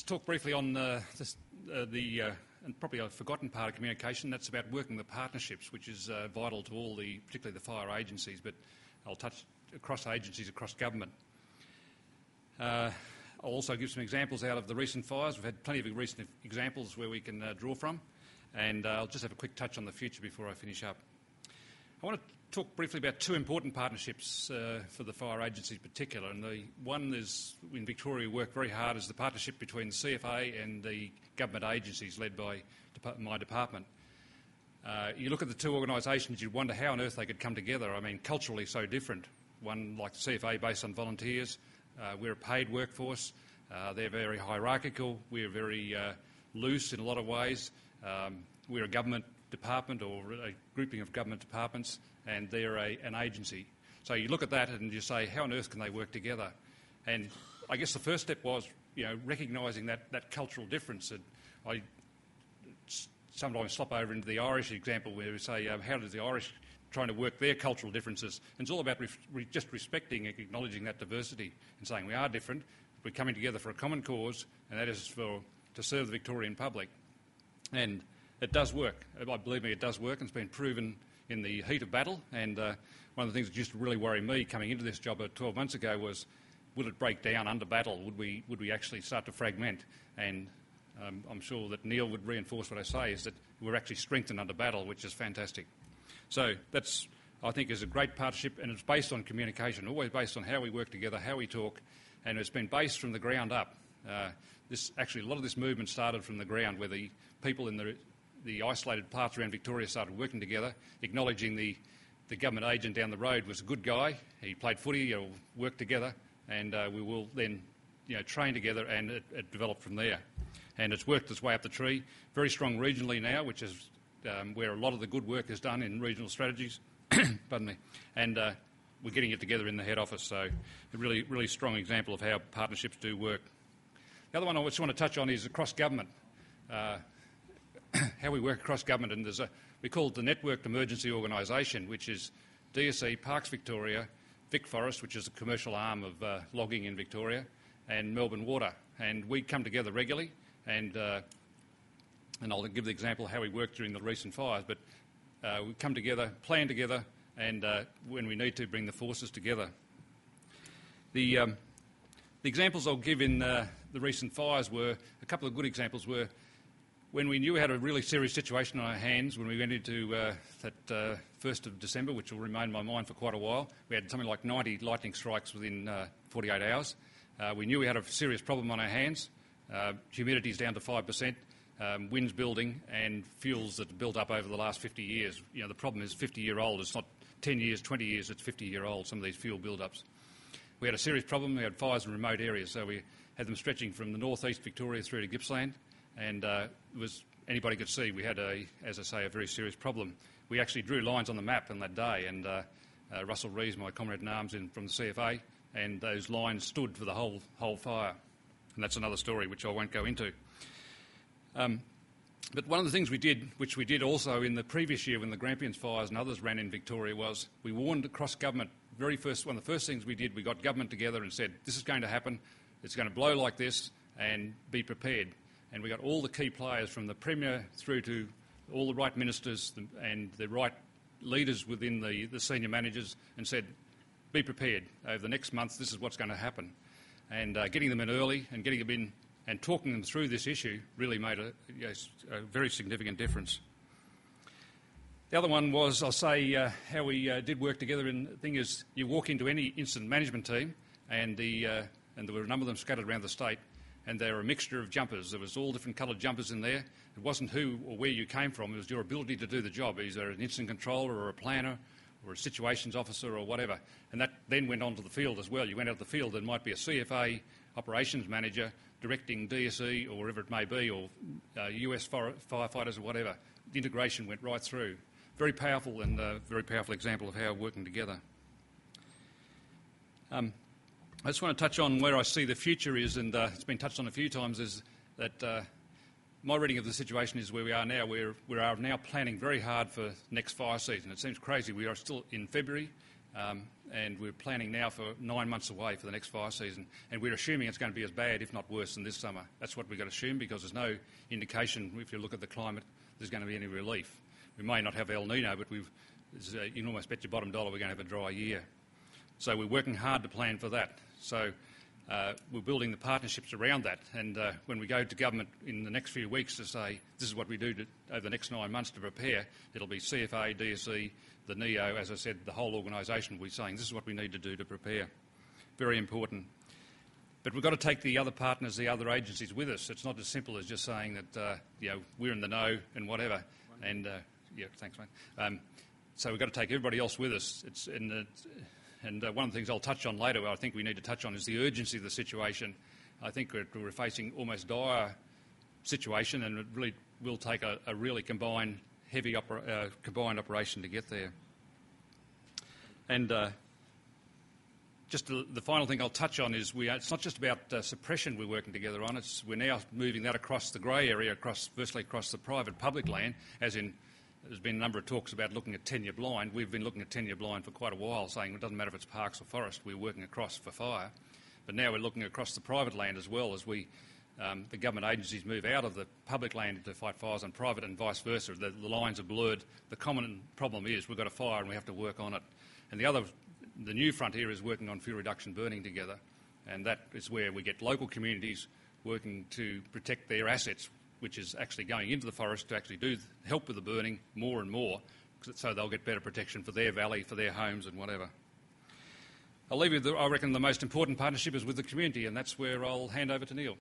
talk briefly on and probably a forgotten part of communication. That's about working the partnerships, which is vital to all particularly the fire agencies, but I'll touch across agencies, across government. I'll also give some examples out of the recent fires. We've had plenty of recent examples where we can draw from, and I'll just have a quick touch on the future before I finish up. I want to talk briefly about two important partnerships for the fire agencies in particular, and the one is in Victoria we work very hard is the partnership between the CFA and the government agencies led by my department. You look at the two organisations, you'd wonder how on earth they could come together. I mean, culturally so different. One like the CFA based on volunteers, we're a paid workforce, they're very hierarchical, we're very loose in a lot of ways, we're a government department or a grouping of government departments, and they're an agency. So you look at that and you say, how on earth can they work together? And I guess the first step was, recognising that cultural difference. And I sometimes slop over into the Irish example where we say, how does the Irish trying to work their cultural differences? And it's all about just respecting and acknowledging that diversity and saying we are different, we're coming together for a common cause, and that is to serve the Victorian public. And it does work. Believe me, it does work, and it's been proven in the heat of battle. And one of the things that used to really worry me coming into this job 12 months ago was, would it break down under battle? Would we actually start to fragment? And I'm sure that Neil would reinforce what I say, is that we're actually strengthened under battle, which is fantastic. So that's, I think, is a great partnership, and it's based on communication, always based on how we work together, how we talk, and it's been based from the ground up. A lot of this movement started from the ground, where the people in the isolated parts around Victoria started working together, acknowledging the government agent down the road was a good guy. He played footy, or worked together, and we will then train together, and it developed from there. And it's worked its way up the tree. Very strong regionally now, which is where a lot of the good work is done in regional strategies. Pardon me. And we're getting it together in the head office. So a really, really strong example of how partnerships do work. The other one I just want to touch on is across government. How we work across government, and we call it the Networked Emergency Organisation, which is DSE, Parks Victoria, VicForest, which is a commercial arm of logging in Victoria, and Melbourne Water. And we come together regularly, and I'll give the example of how we worked during the recent fires, but we come together, plan together, and when we need to, bring the forces together. The examples I'll give in the recent fires were, a couple of good examples were, when we knew we had a really serious situation on our hands, when we went into that 1st of December, which will remain in my mind for quite a while, we had something like 90 lightning strikes within 48 hours. We knew we had a serious problem on our hands. Humidity's down to 5%, winds building, and fuels that built up over the last 50 years. The problem is 50-year-old. It's not 10 years, 20 years, it's 50-year-old, some of these fuel build-ups. We had a serious problem. We had fires in remote areas, so we had them stretching from the northeast Victoria through to Gippsland. And anybody could see we had, as I say, a very serious problem. We actually drew lines on the map on that day, and Russell Rees, my comrade in arms from the CFA, and those lines stood for the whole fire. And that's another story which I won't go into. But one of the things we did, which we did also in the previous year when the Grampians fires and others ran in Victoria, was we warned across government. One of the first things we did, we got government together and said, this is going to happen, it's going to blow like this, and be prepared. And we got all the key players from the Premier through to all the right ministers and the right leaders within the senior managers, and said, be prepared. Over the next month, this is what's going to happen. And getting them in early and getting them in and talking them through this issue really made a very significant difference. The other one was, I'll say, how we did work together. And the thing is, you walk into any incident management team, and there were a number of them scattered around the state, and they were a mixture of jumpers. There was all different coloured jumpers in there. It wasn't who or where you came from, it was your ability to do the job, either an incident controller or a planner or a situations officer or whatever. And that then went on to the field as well. You went out to the field, there might be a CFA operations manager directing DSE or wherever it may be, or US firefighters or whatever. The integration went right through. Very powerful, and a very powerful example of how working together. I just want to touch on where I see the future is, and it's been touched on a few times, is that my reading of the situation is where we are now. We are now planning very hard for next fire season. It seems crazy. We are still in February, And we're planning now for 9 months away for the next fire season, and we're assuming it's going to be as bad, if not worse, than this summer. That's what we've got to assume, because there's no indication, if you look at the climate, there's going to be any relief. We may not have El Nino, but you can almost bet your bottom dollar we're going to have a dry year. So we're working hard to plan for that. So we're building the partnerships around that, and when we go to government in the next few weeks to say this is what we do over the next 9 months to prepare, it'll be CFA, DSE, the NEO, as I said, the whole organisation will be saying this is what we need to do to prepare. Very important. But we've got to take the other partners, the other agencies with us. It's not as simple as just saying that we're in the know and whatever. And thanks, mate. So we've got to take everybody else with us. And one of the things I'll touch on later, I think we need to touch on, is the urgency of the situation. I think we're facing almost dire situation, and it really will take a really combined operation to get there. And just the final thing I'll touch on is it's not just about suppression we're working together on. We're now moving that across the grey area, firstly across the private-public land, as in there's been a number of talks about looking at tenure blind. We've been looking at tenure blind for quite a while, saying it doesn't matter if it's parks or forest, we're working across for fire. But now we're looking across the private land as well, as the government agencies move out of the public land to fight fires on private, and vice versa. The lines are blurred. The common problem is we've got a fire and we have to work on it. And the new frontier is working on fuel reduction burning together, and that is where we get local communities working to protect their assets, which is actually going into the forest to actually help with the burning more and more, so they'll get better protection for their valley, for their homes and whatever. I'll leave you I reckon the most important partnership is with the community, and that's where I'll hand over to Neil.